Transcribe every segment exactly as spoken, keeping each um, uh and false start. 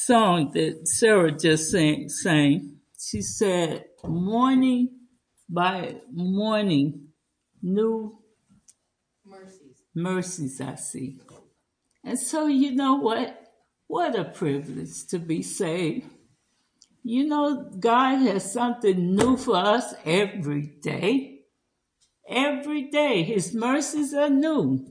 song that Sarah just sang, sang. She said, morning by morning, new mercies. mercies I see. And so, you know what? What a privilege to be saved. You know, God has something new for us every day. Every day, His mercies are new.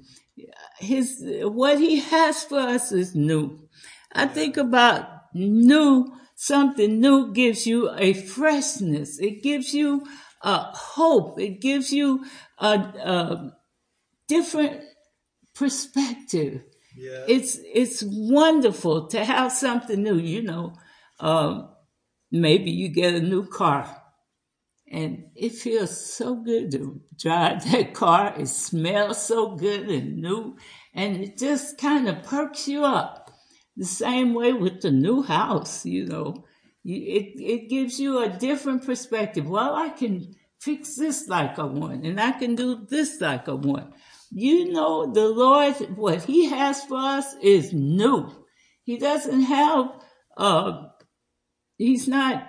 His what He has for us is new. I think about new. Something new gives you a freshness. It gives you a hope. It gives you a, a different perspective. Yeah. It's it's wonderful to have something new. You know, um, maybe you get a new car. And it feels so good to drive that car. It smells so good and new. And it just kind of perks you up. The same way with the new house, you know. You, it, it gives you a different perspective. Well, I can fix this like I want. And I can do this like I want. You know, the Lord, what He has for us is new. He doesn't have, uh, He's not,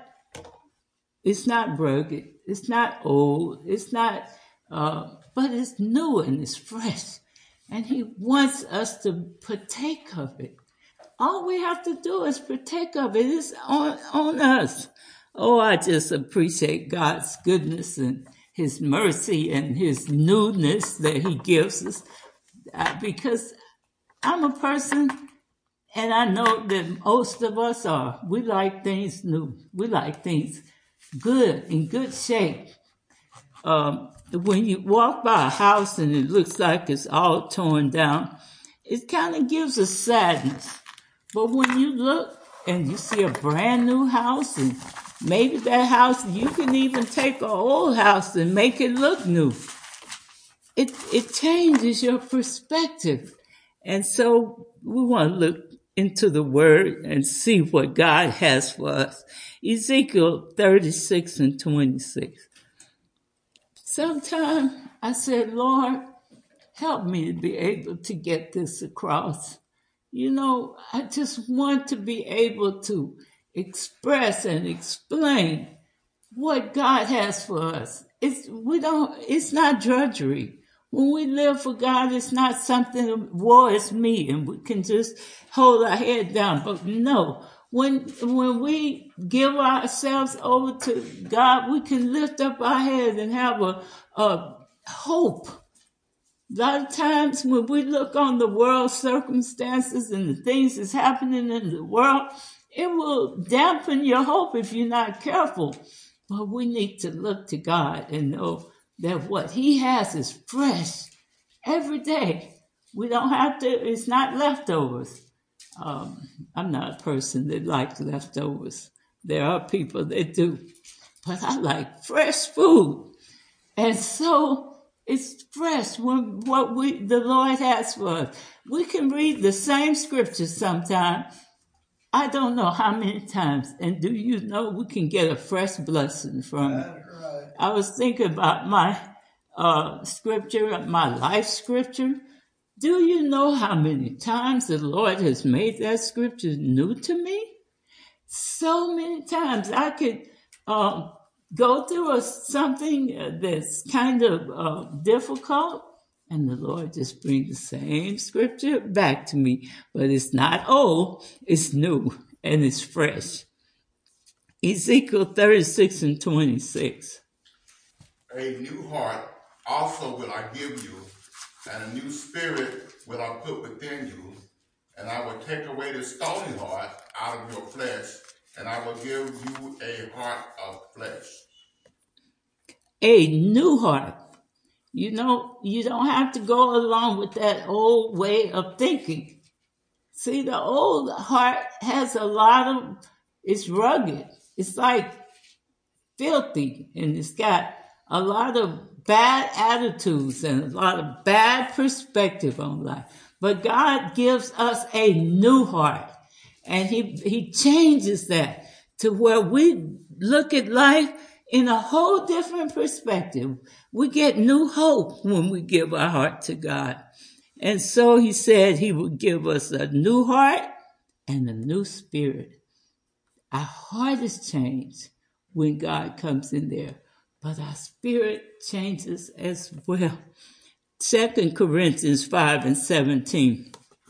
it's not rugged. It's not old. It's not, uh, but it's new and it's fresh. And He wants us to partake of it. All we have to do is partake of it. It's on, on us. Oh, I just appreciate God's goodness and His mercy and His newness that He gives us. Uh, because I'm a person, and I know that most of us are. We like things new. We like things good, in good shape. Um, when you walk by a house and it looks like it's all torn down, it kind of gives a sadness. But when you look and you see a brand new house, and maybe that house, you can even take an old house and make it look new. It it changes your perspective. And so we want to look into the Word and see what God has for us. Ezekiel thirty-six and twenty-six. Sometimes I said, Lord, help me to be able to get this across. You know, I just want to be able to express and explain what God has for us. It's we don't. It's not drudgery. When we live for God, it's not something, woe is me, and we can just hold our head down. But no, when when we give ourselves over to God, we can lift up our head and have a, a hope. A lot of times when we look on the world circumstances and the things that's happening in the world, it will dampen your hope if you're not careful. But we need to look to God and know that what He has is fresh every day. We don't have to, it's not leftovers. Um, I'm not a person that likes leftovers. There are people that do. But I like fresh food. And so it's fresh when what we the Lord has for us. We can read the same scriptures sometimes. I don't know how many times. And do you know we can get a fresh blessing from it? Right. I was thinking about my uh, scripture, my life scripture. Do you know how many times the Lord has made that scripture new to me? So many times. I could uh, go through a, something that's kind of uh, difficult, and the Lord just brings the same scripture back to me. But it's not old, it's new, and it's fresh. Ezekiel thirty-six and twenty-six. A new heart also will I give you, and a new spirit will I put within you, and I will take away the stony heart out of your flesh, and I will give you a heart of flesh. A new heart. You know, you don't have to go along with that old way of thinking. See, the old heart has a lot of, it's rugged. It's like filthy, and it's got a lot of bad attitudes and a lot of bad perspective on life. But God gives us a new heart, and he, he changes that to where we look at life in a whole different perspective. We get new hope when we give our heart to God. And so He said He would give us a new heart and a new spirit. Our heart is changed when God comes in there, but our spirit changes as well. Second Corinthians five and seventeen.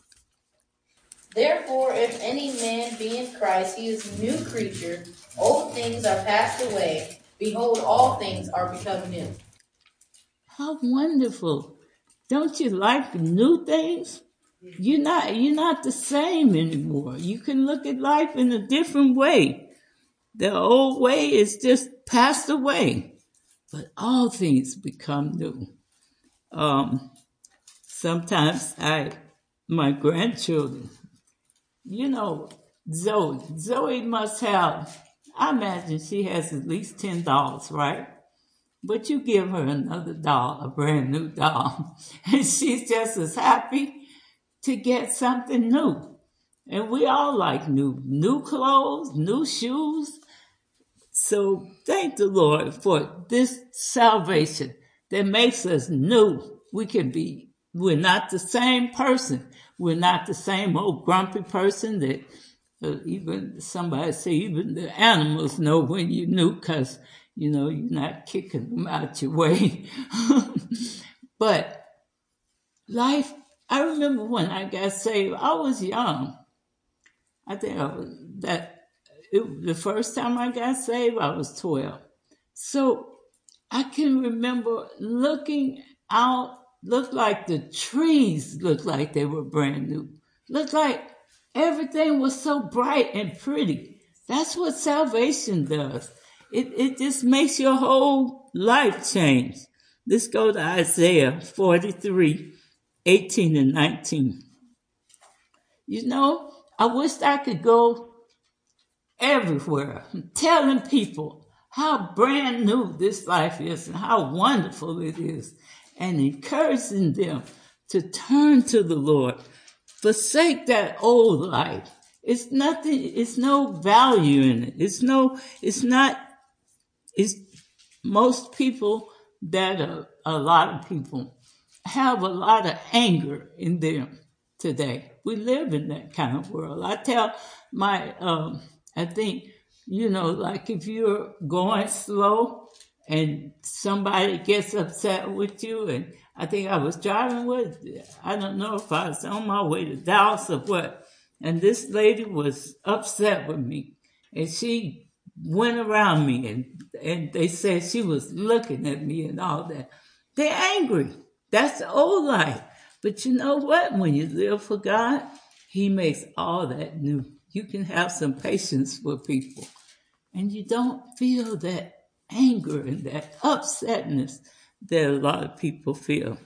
Therefore, if any man be in Christ, he is a new creature. Old things are passed away. Behold, all things are become new. How wonderful. Don't you like new things? You're not, you're not the same anymore. You can look at life in a different way. The old way is just passed away, but all things become new. Um, sometimes I, my grandchildren, you know, Zoe, Zoe must have, I imagine she has at least ten dolls, right? But you give her another doll, a brand new doll, and she's just as happy to get something new. And we all like new, new clothes, new shoes. So thank the Lord for this salvation that makes us new. We can be, we're not the same person. We're not the same old grumpy person that uh, even somebody say even the animals know when you're new because, you know, you're not kicking them out your way. But life, I remember when I got saved, I was young. I think I was that it, the first time I got saved, I was twelve. So I can remember looking out, looked like the trees looked like they were brand new. Looked like everything was so bright and pretty. That's what salvation does. It, it just makes your whole life change. Let's go to Isaiah forty-three, eighteen and nineteen. You know, I wished I could go everywhere telling people how brand new this life is and how wonderful it is, and encouraging them to turn to the Lord. Forsake that old life. It's nothing, it's no value in it. It's no, it's not, it's most people that are, a lot of people have a lot of anger in them today. We live in that kind of world. I tell my, um, I think, you know, like if you're going slow and somebody gets upset with you, and I think I was driving with, I don't know if I was on my way to Dallas or what, and this lady was upset with me, and she went around me, and, and they said she was looking at me and all that. They're angry. That's the old life. But you know what? When you live for God, He makes all that new. You can have some patience for people, and you don't feel that anger and that upsetness that a lot of people feel.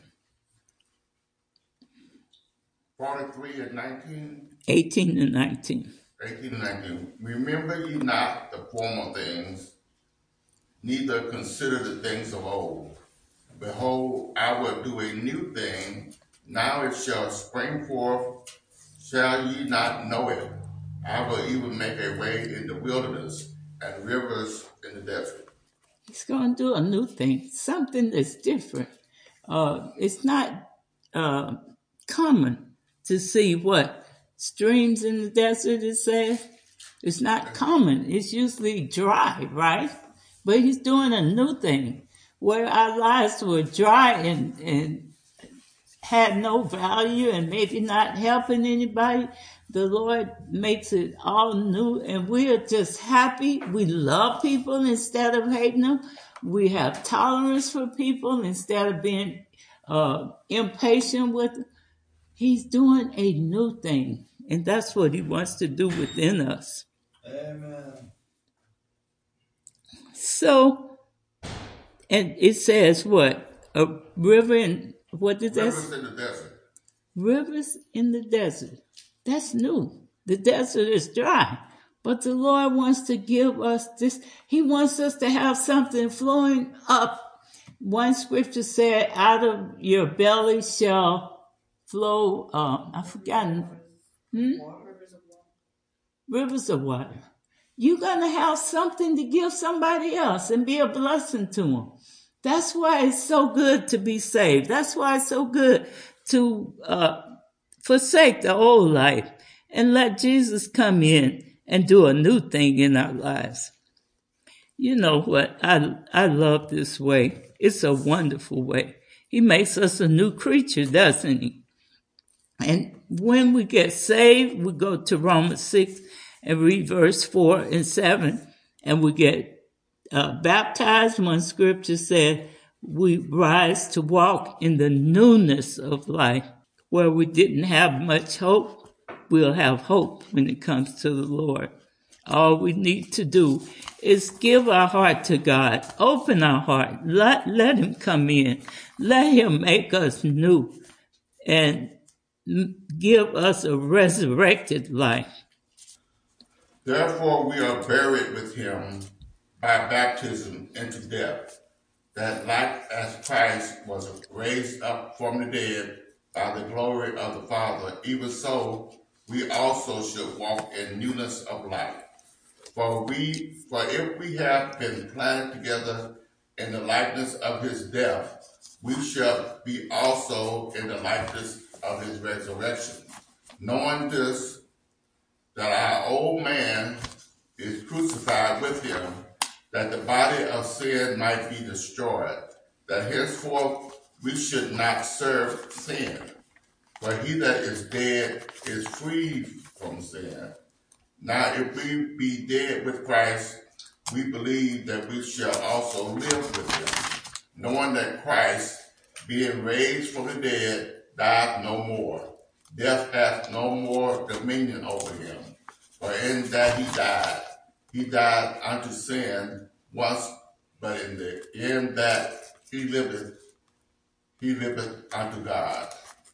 forty-three and nineteen? eighteen and nineteen. eighteen and nineteen. Remember ye not the former things, neither consider the things of old. Behold, I will do a new thing. Now it shall spring forth. Shall ye not know it? I will even make a way in the wilderness and rivers in the desert. He's going to do a new thing, something that's different. Uh, it's not uh, common to see what streams in the desert, it says. It's not common. It's usually dry, right? But He's doing a new thing where our lives were dry and, and had no value and maybe not helping anybody. The Lord makes it all new, and we are just happy. We love people instead of hating them. We have tolerance for people instead of being uh, impatient with them. He's doing a new thing, and that's what He wants to do within us. Amen. So, and it says what? A river in, what is that? Rivers in the desert. Rivers in the desert. That's new. The desert is dry. But the Lord wants to give us this. He wants us to have something flowing up. One scripture said, out of your belly shall flow, um, I've forgotten. Hmm? Rivers of water. You're going to have something to give somebody else and be a blessing to them. That's why it's so good to be saved. That's why it's so good to uh, forsake the old life and let Jesus come in and do a new thing in our lives. You know what? I, I love this way. It's a wonderful way. He makes us a new creature, doesn't he? And when we get saved, we go to Romans six and read verse four and seven, and we get uh, baptized. One scripture said we rise to walk in the newness of life. Where we didn't have much hope, we'll have hope when it comes to the Lord. All we need to do is give our heart to God. Open our heart. Let, let him come in. Let him make us new and give us a resurrected life. Therefore we are buried with him by baptism into death, that like as Christ was raised up from the dead by the glory of the Father, even so we also should walk in newness of life. For we, for if we have been planted together in the likeness of his death, we shall be also in the likeness of his resurrection. Knowing this, that our old man is crucified with him, that the body of sin might be destroyed, that henceforth we should not serve sin. For he that is dead is free from sin. Now if we be dead with Christ, we believe that we shall also live with him, knowing that Christ, being raised from the dead, died no more. Death hath no more dominion over him. For in that he died, he died unto sin once, but in the in that he liveth, he liveth unto God.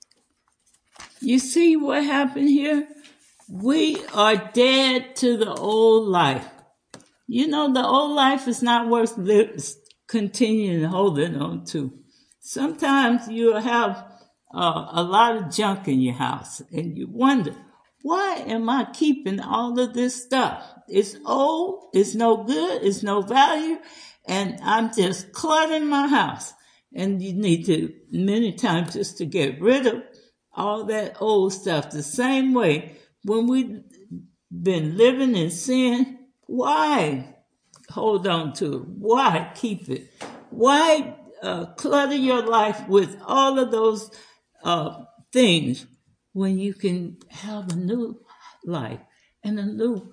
You see what happened here? We are dead to the old life. You know, the old life is not worth li- continuing holding on to. Sometimes you'll have uh, a lot of junk in your house, and you wonder, why am I keeping all of this stuff? It's old, it's no good, it's no value, and I'm just cluttering my house. And you need to, many times, just to get rid of all that old stuff. The same way, when we've been living in sin, why hold on to it? Why keep it? Why uh, clutter your life with all of those uh, things when you can have a new life and a new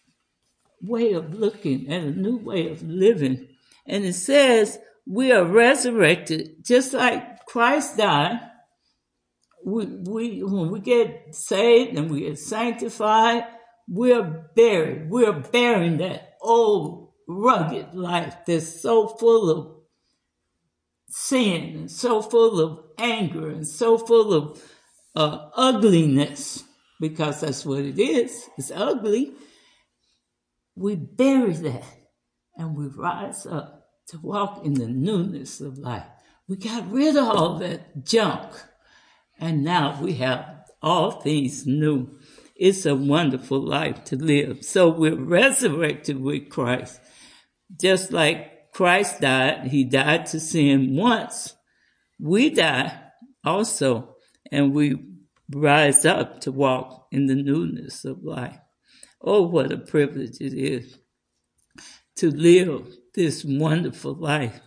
way of looking and a new way of living? And it says we are resurrected just like Christ died. We, we, when we get saved and we get sanctified, we're buried. We're burying that old rugged life that's so full of sin and so full of anger and so full of uh, ugliness, because that's what it is. It's ugly. We bury that and we rise up to walk in the newness of life. We got rid of all that junk. And now we have all things new. It's a wonderful life to live. So we're resurrected with Christ. Just like Christ died, he died to sin once. We die also, and we rise up to walk in the newness of life. Oh, what a privilege it is to live this wonderful life.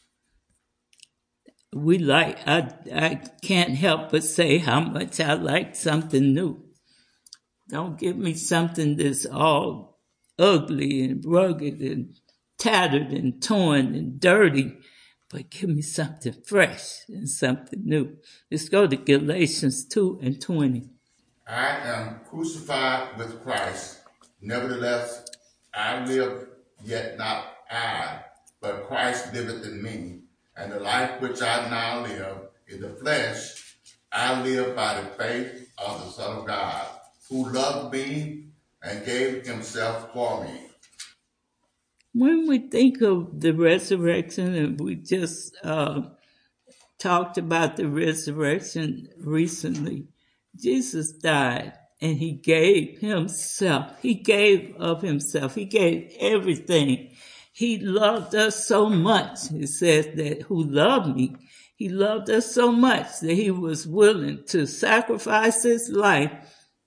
We like, I, I can't help but say how much I like something new. Don't give me something that's all ugly and rugged and tattered and torn and dirty, but give me something fresh and something new. Let's go to Galatians two and twenty. I am crucified with Christ. Nevertheless, I live, yet not I, but Christ liveth in me. And the life which I now live in the flesh, I live by the faith of the Son of God, who loved me and gave himself for me. When we think of the resurrection, and we just uh, talked about the resurrection recently, Jesus died and he gave himself. He gave of himself. He gave everything. He loved us so much. It says that who loved me, he loved us so much that he was willing to sacrifice his life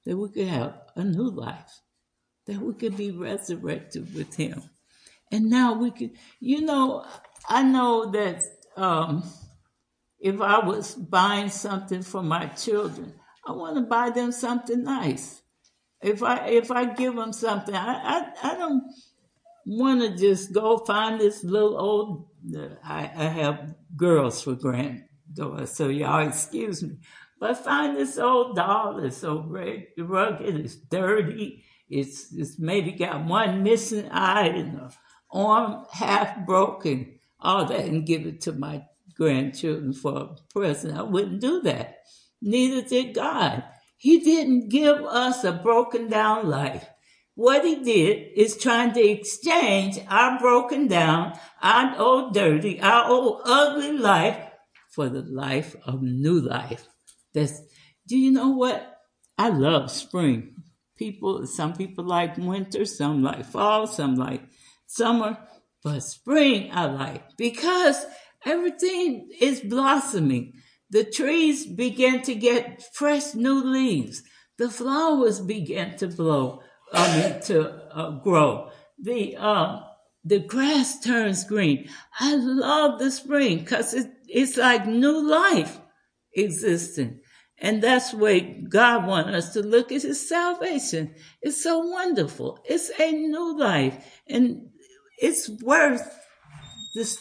that we could have a new life, that we could be resurrected with him. And now we could, you know, I know that um, if I was buying something for my children, I want to buy them something nice. If I if I give them something, I I, I don't want to just go find this little old. I, I have girls for granddaughters, so y'all excuse me. But find this old doll that's so rugged, it's dirty, it's it's maybe got one missing eye and an arm half broken, all that, and give it to my grandchildren for a present. I wouldn't do that. Neither did God. He didn't give us a broken down life. What he did is trying to exchange our broken down, our old dirty, our old ugly life for the life of new life. That's, do you know what? I love spring. People, some people like winter, some like fall, some like summer, but spring I like because everything is blossoming. The trees begin to get fresh new leaves. The flowers begin to blow. I mean, to uh, grow. The um, the grass turns green. I love the spring because it, it's like new life existing. And that's the way God wants us to look at his salvation. It's so wonderful. It's a new life. And it's worth this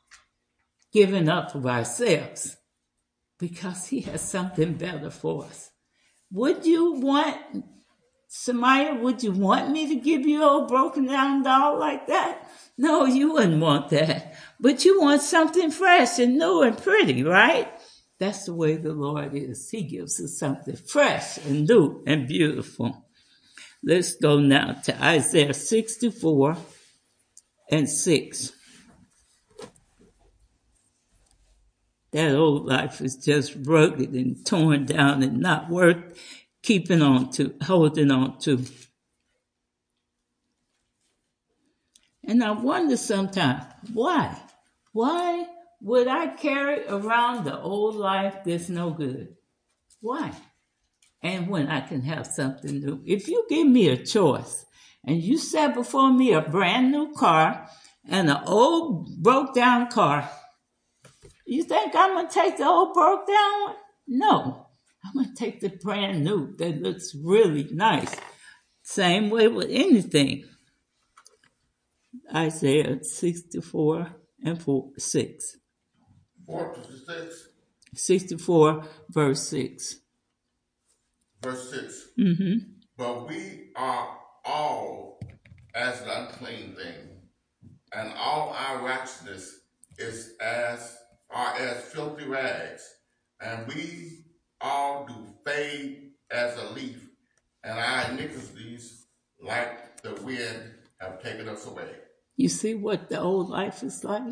giving up of ourselves because he has something better for us. Would you want... Samaya, would you want me to give you a broken down doll like that? No, you wouldn't want that. But you want something fresh and new and pretty, right? That's the way the Lord is. He gives us something fresh and new and beautiful. Let's go now to Isaiah sixty-four and six. That old life is just rugged and torn down and not worth keeping on to, holding on to. And I wonder sometimes, why? Why would I carry around the old life that's no good? Why? And when I can have something new. If you give me a choice and you set before me a brand new car and an old broke down car, you think I'm going to take the old broke down one? No. I'm going to take the brand new that looks really nice. Same way with anything. Isaiah sixty-four and four, six. four to six? sixty-four, verse six. Verse six. Mm-hmm. But we are all as an unclean thing, and all our righteousness is as are as filthy rags, and we all do fade as a leaf, and our iniquities, like the wind, have taken us away. You see what the old life is like?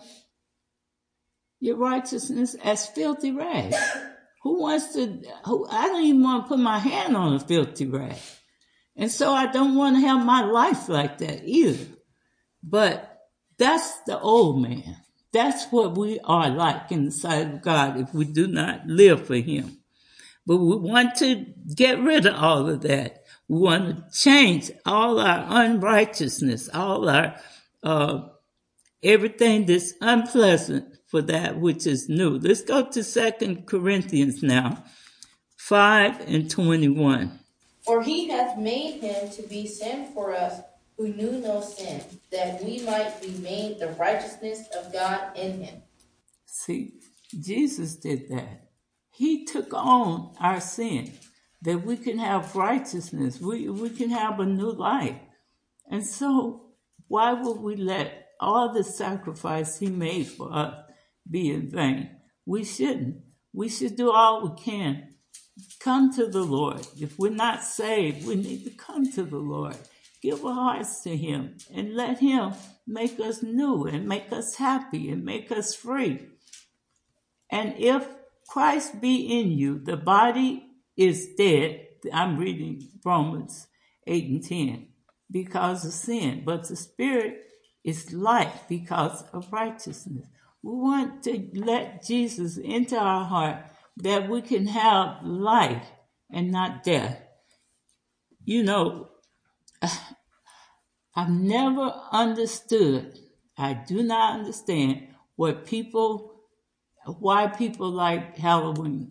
Your righteousness as filthy rags. Who wants to, who, I don't even want to put my hand on a filthy rag. And so I don't want to have my life like that either. But that's the old man. That's what we are like in the sight of God if we do not live for him. But we want to get rid of all of that. We want to change all our unrighteousness, all our, uh, everything that's unpleasant for that which is new. Let's go to Second Corinthians now, five and twenty-one. For he hath made him to be sin for us who knew no sin, that we might be made the righteousness of God in him. See, Jesus did that. He took on our sin, that we can have righteousness, we, we can have a new life. And so, why would we let all the sacrifice he made for us be in vain? We shouldn't. We should do all we can. Come to the Lord. If we're not saved, we need to come to the Lord. Give our hearts to him and let him make us new and make us happy and make us free. And if Christ be in you, the body is dead. I'm reading Romans eight and ten because of sin, but the spirit is life because of righteousness. We want to let Jesus into our heart that we can have life and not death. you know, I've never understood, I do not understand what people, why people like Halloween.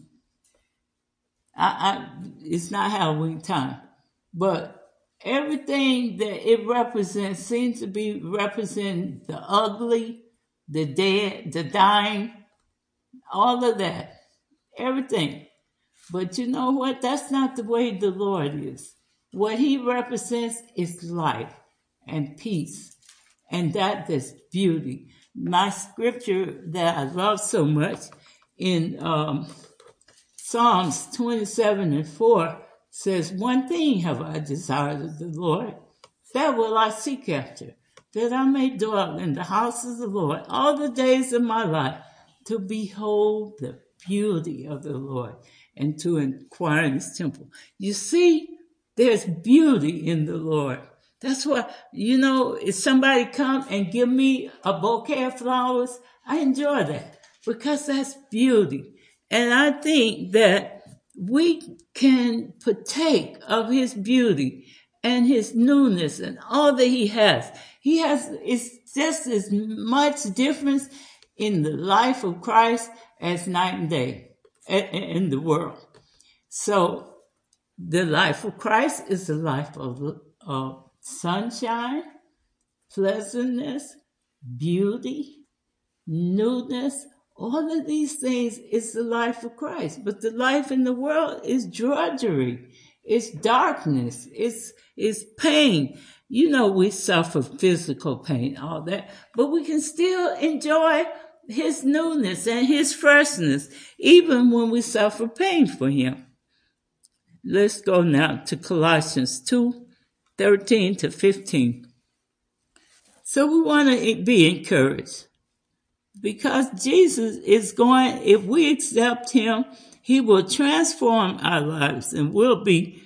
I, I, it's not Halloween time, but everything that it represents seems to be representing the ugly, the dead, the dying, all of that, everything. But you know what? That's not the way the Lord is. What he represents is life and peace, and that is beauty. My scripture that I love so much in um, Psalms twenty-seven and four says, one thing have I desired of the Lord, that will I seek after, that I may dwell in the house of the Lord all the days of my life, to behold the beauty of the Lord and to inquire in his temple. You see, there's beauty in the Lord. That's why, you know, if somebody come and give me a bouquet of flowers, I enjoy that because that's beauty. And I think that we can partake of his beauty and his newness and all that he has. He has, it's just as much difference in the life of Christ as night and day in the world. So the life of Christ is the life of, of sunshine, pleasantness, beauty, newness. All of these things is the life of Christ. But the life in the world is drudgery. It's darkness. It's, it's pain. You know, we suffer physical pain, all that. But we can still enjoy his newness and his freshness, even when we suffer pain for him. Let's go now to Colossians two, thirteen to fifteen. So we want to be encouraged. Because Jesus is going, if we accept him, he will transform our lives and we'll be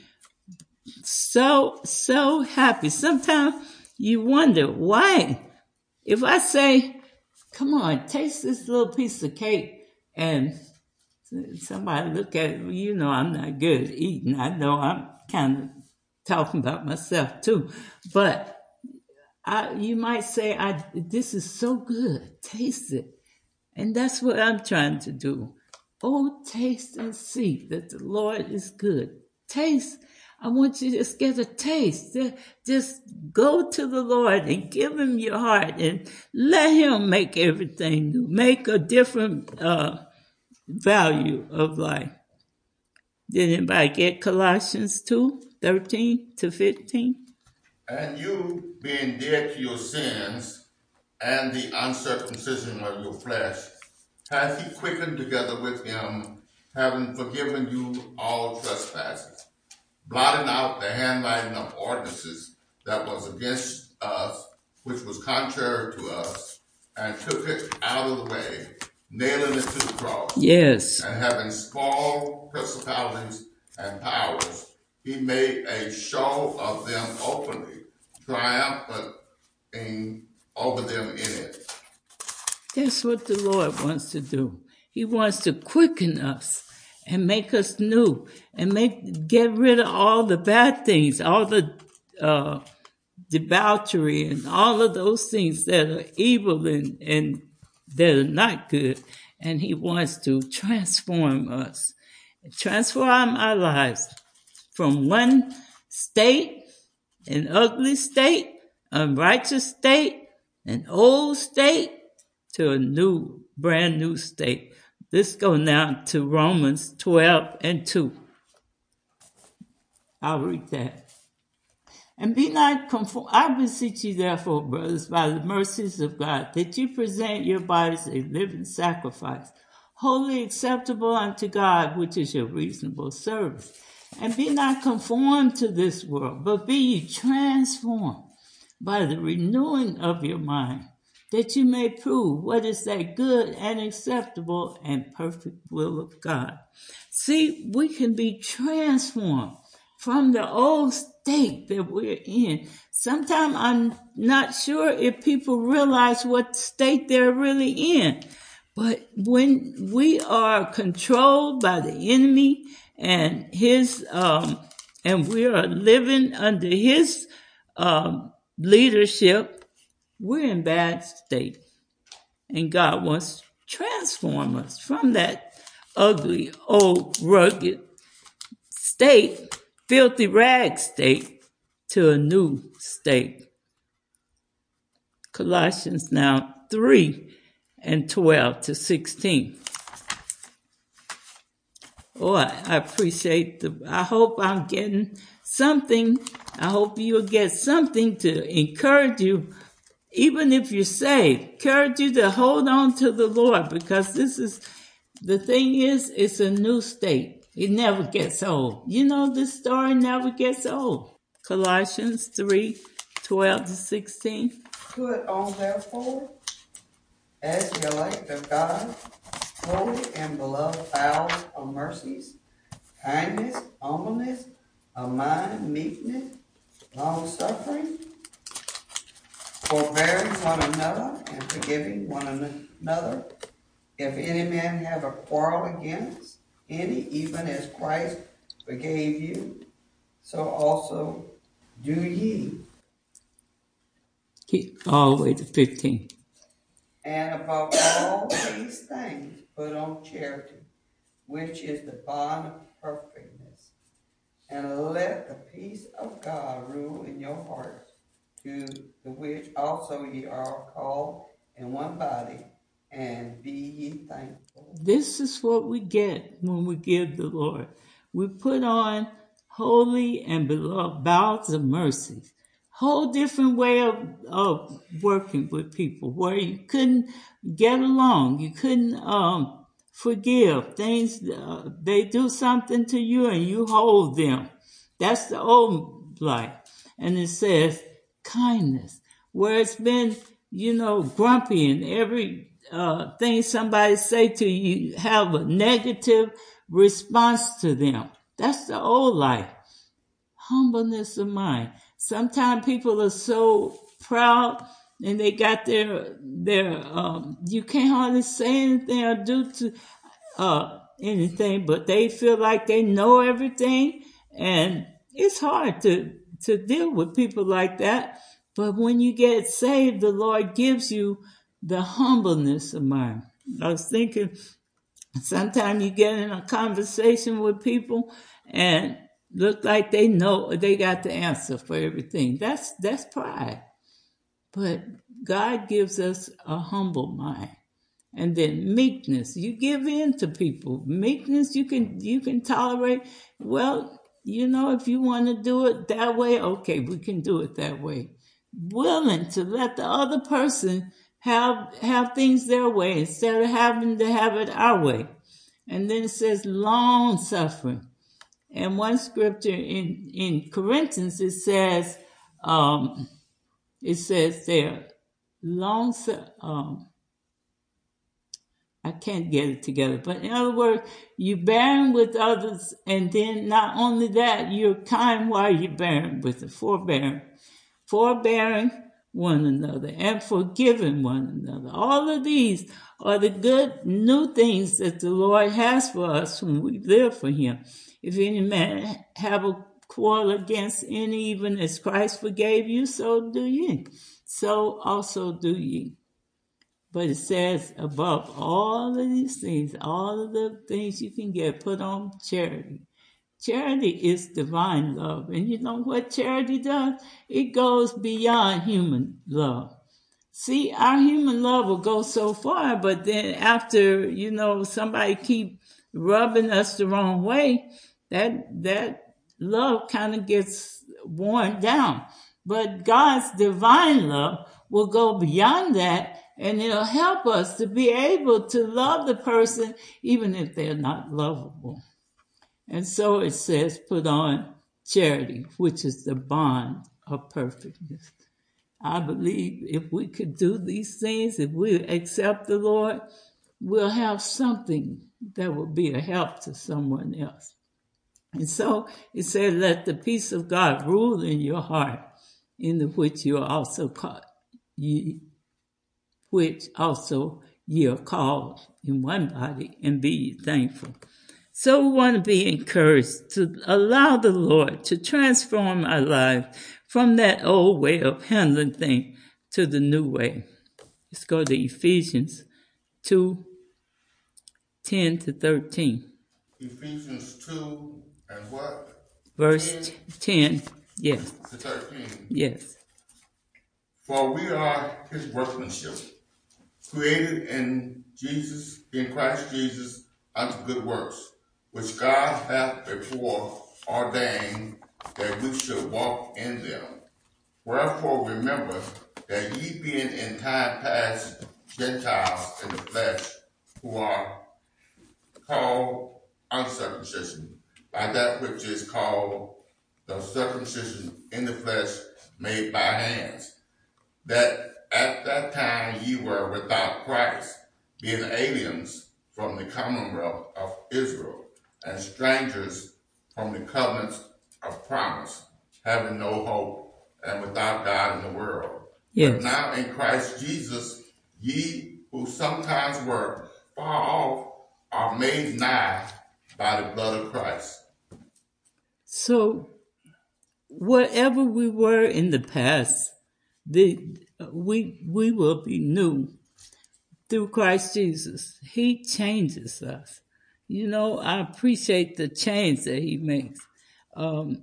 so, so happy. Sometimes you wonder why. If I say, come on, taste this little piece of cake, and somebody look at it, you know I'm not good at eating. I know I'm kind of talking about myself too. But I, you might say, I, this is so good. Taste it. And that's what I'm trying to do. Oh, taste and see that the Lord is good. Taste. I want you to just get a taste. Just go to the Lord and give him your heart and let him make everything new. Make a different uh, value of life. Did anybody get Colossians two, thirteen to fifteen? And you, being dead to your sins and the uncircumcision of your flesh, hath he quickened together with him, having forgiven you all trespasses, blotting out the handwriting of ordinances that was against us, which was contrary to us, and took it out of the way, nailing it to the cross. Yes. And having spoiled principalities and powers, he made a show of them openly, triumphing over them in it. That's what the Lord wants to do. He wants to quicken us and make us new and make get rid of all the bad things, all the uh, debauchery and all of those things that are evil and, and that are not good. And he wants to transform us, transform our lives from one state, an ugly state, unrighteous state, an old state, to a new, brand new state. Let's go now to Romans twelve and two. I'll read that. And be not conformed. I beseech you, therefore, brothers, by the mercies of God, that you present your bodies a living sacrifice, wholly acceptable unto God, which is your reasonable service. And be not conformed to this world, but be ye transformed by the renewing of your mind, that you may prove what is that good and acceptable and perfect will of God. See, we can be transformed from the old state that we're in. Sometimes I'm not sure if people realize what state they're really in. But when we are controlled by the enemy and his um, and we are living under his um, leadership, we're in bad state. And God wants to transform us from that ugly, old, rugged state, filthy rag state, to a new state. Colossians now three and twelve to sixteen. Oh, I, I appreciate the, I hope I'm getting something. I hope you'll get something to encourage you, even if you're saved. Encourage you to hold on to the Lord, because this is, the thing is, it's a new state. It never gets old. You know, this story never gets old. Colossians three, twelve to sixteen. Put on therefore, as the elect of God, holy and beloved bowels of mercies, kindness, humbleness of mind, meekness, long-suffering, forbearing one another and forgiving one another. If any man have a quarrel against any, even as Christ forgave you, so also do ye. Keep all the way to fifteen. And above all these things, put on charity, which is the bond of perfectness. And let the peace of God rule in your hearts, to the which also ye are called in one body, and be ye thankful. This is what we get when we give the Lord. We put on holy and beloved bowels of mercy. Whole different way of, of working with people, where you couldn't get along, you couldn't um, forgive things. Uh, they do something to you and you hold them. That's the old life. And it says kindness, where it's been, you know, grumpy, and every uh, thing somebody say to you, have a negative response to them. That's the old life. Humbleness of mind. Sometimes people are so proud, and they got their their um you can't hardly say anything or do to uh anything, but they feel like they know everything, and it's hard to to deal with people like that. But when you get saved, the Lord gives you the humbleness of mind. I was thinking, sometimes you get in a conversation with people and look like they know, they got the answer for everything. That's that's pride. But God gives us a humble mind. And then meekness. You give in to people. Meekness, you can you can tolerate. Well, you know, if you want to do it that way, okay, we can do it that way. Willing to let the other person have have things their way instead of having to have it our way. And then it says long suffering. And one scripture in, in Corinthians, it says, um, it says there, long, um, I can't get it together, but in other words, you're bearing with others, and then not only that, you're kind while you're bearing with it, forbearing, forbearing one another and forgiving one another. All of these are the good new things that the Lord has for us when we live for him. If any man have a quarrel against any, even as Christ forgave you, so do ye. So also do ye. But it says, above all of these things, all of the things you can get, put on charity. Charity is divine love. And you know what charity does? It goes beyond human love. See, our human love will go so far, but then after, you know, somebody keep rubbing us the wrong way, that that love kind of gets worn down. But God's divine love will go beyond that, and it'll help us to be able to love the person even if they're not lovable. And so it says, put on charity, which is the bond of perfectness. I believe if we could do these things, if we accept the Lord, we'll have something that will be a help to someone else. And so it said, let the peace of God rule in your heart, in the which you are also called, ye, which also ye are called in one body, and be ye thankful. So we want to be encouraged to allow the Lord to transform our lives from that old way of handling things to the new way. Let's go to Ephesians two, ten to thirteen. Ephesians two and what? Verse ten, yes. To thirteen. Yes. For we are his workmanship, created in Jesus, in Christ Jesus, unto good works, which God hath before ordained that we should walk in them. Wherefore remember that ye being in time past Gentiles in the flesh, who are called uncircumcision, by that which is called the circumcision in the flesh made by hands, that at that time ye were without Christ, being aliens from the commonwealth of Israel, and strangers from the covenants of promise, having no hope, and without God in the world. Yes. But now in Christ Jesus, ye who sometimes were far off are made nigh by the blood of Christ. So, whatever we were in the past, the we we will be new through Christ Jesus. He changes us. You know, I appreciate the change that he makes. Um,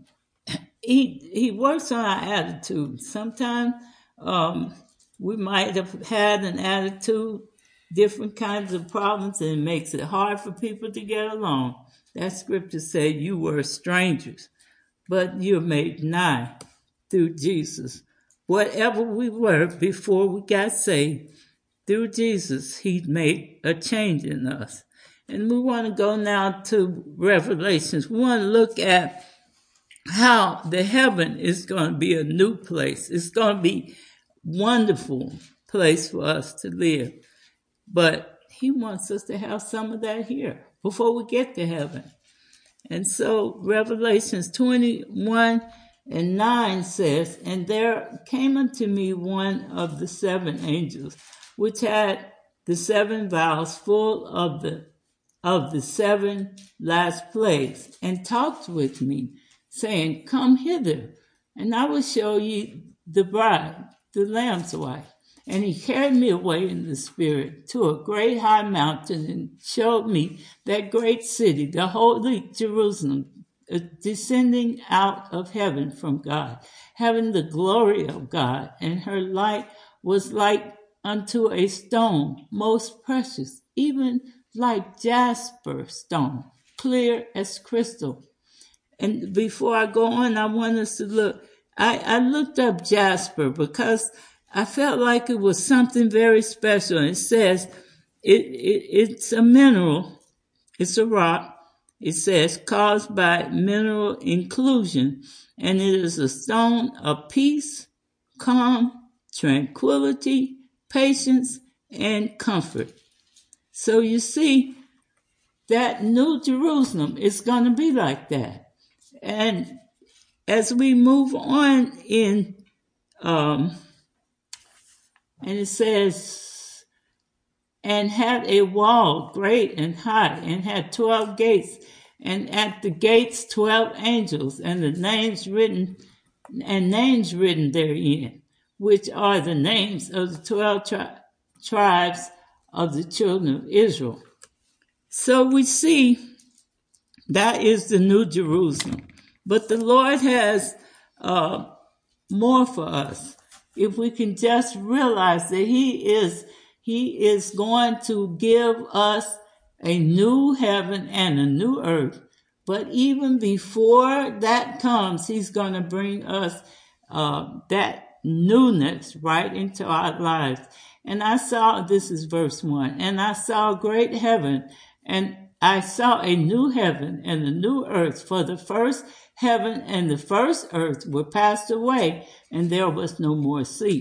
he he works on our attitude. Sometimes um, we might have had an attitude, different kinds of problems, and it makes it hard for people to get along. That scripture said you were strangers, but you're made nigh through Jesus. Whatever we were before we got saved, through Jesus, he made a change in us. And we want to go now to Revelations. We want to look at how the heaven is going to be a new place. It's going to be a wonderful place for us to live. But he wants us to have some of that here before we get to heaven. And so Revelations twenty-one and nine says, and there came unto me one of the seven angels, which had the seven vials full of the of the seven last plagues, and talked with me, saying, Come hither, and I will show you the bride, the Lamb's wife. And he carried me away in the spirit to a great high mountain, and showed me that great city, the holy Jerusalem, descending out of heaven from God, having the glory of God, and her light was like unto a stone most precious, even like jasper stone, clear as crystal. And before I go on, I want us to look. I, I looked up jasper because I felt like it was something very special. And it says it, it it's a mineral, it's a rock. It says caused by mineral inclusion, and it is a stone of peace, calm, tranquility, patience, and comfort. So you see, that New Jerusalem is going to be like that. And as we move on in, um, and it says, and had a wall great and high, and had twelve gates, and at the gates twelve angels, and the names written, and names written therein, which are the names of the twelve tri- tribes of the children of Israel. So we see that is the New Jerusalem. But the Lord has uh, more for us. If we can just realize that he is, he is going to give us a new heaven and a new earth. But even before that comes, he's going to bring us uh, that newness right into our lives. And I saw, this is verse one, and I saw great heaven, and I saw a new heaven and a new earth, for the first heaven and the first earth were passed away, and there was no more sea.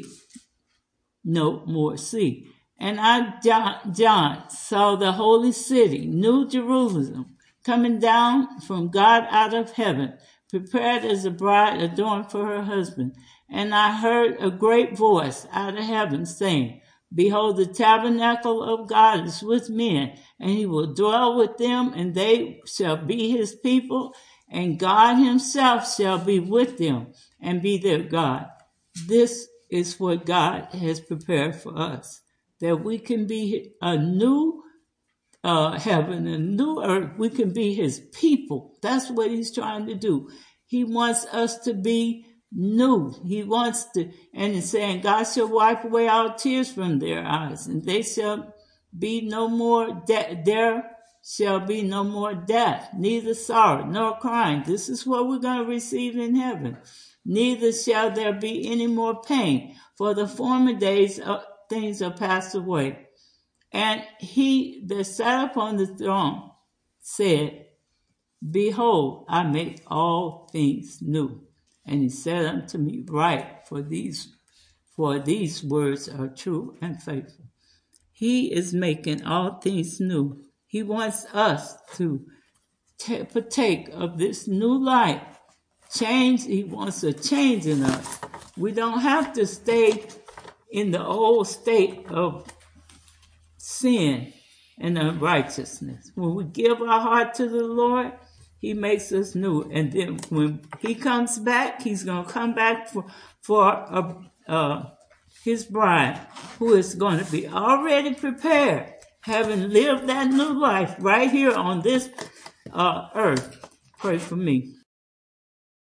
No more sea. And I, John, John, saw the holy city, New Jerusalem, coming down from God out of heaven, prepared as a bride adorned for her husband. And I heard a great voice out of heaven saying, Behold, the tabernacle of God is with men, and he will dwell with them, and they shall be his people, and God himself shall be with them and be their God. This is what God has prepared for us, that we can be a new uh, heaven, a new earth. We can be his people. That's what he's trying to do. He wants us to be new. He wants to, and he's saying, God shall wipe away all tears from their eyes, and they shall be no more, de- there shall be no more death, neither sorrow nor crying. This is what we're going to receive in heaven. Neither shall there be any more pain, for the former days of things are passed away. And he that sat upon the throne said, Behold, I make all things new. And he said unto me, Write, for these, for these words are true and faithful. He is making all things new. He wants us to t- partake of this new life. Change, he wants a change in us. We don't have to stay in the old state of sin and unrighteousness. When we give our heart to the Lord, he makes us new. And then when he comes back, he's going to come back for, for a, uh, his bride, who is going to be already prepared, having lived that new life right here on this uh, earth. Pray for me.